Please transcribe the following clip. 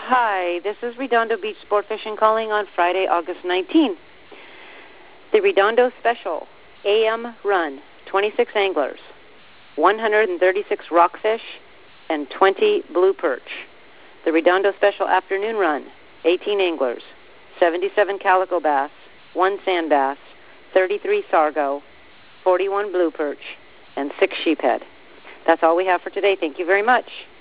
Hi, this is Redondo Beach Sport Fishing calling on Friday, August 19th. The Redondo Special AM Run, 26 anglers, 136 rockfish, and 20 blue perch. The Redondo Special Afternoon Run, 18 anglers, 77 calico bass, 1 sand bass, 33 sargo, 41 blue perch, and 6 sheephead. That's all we have for today. Thank you very much.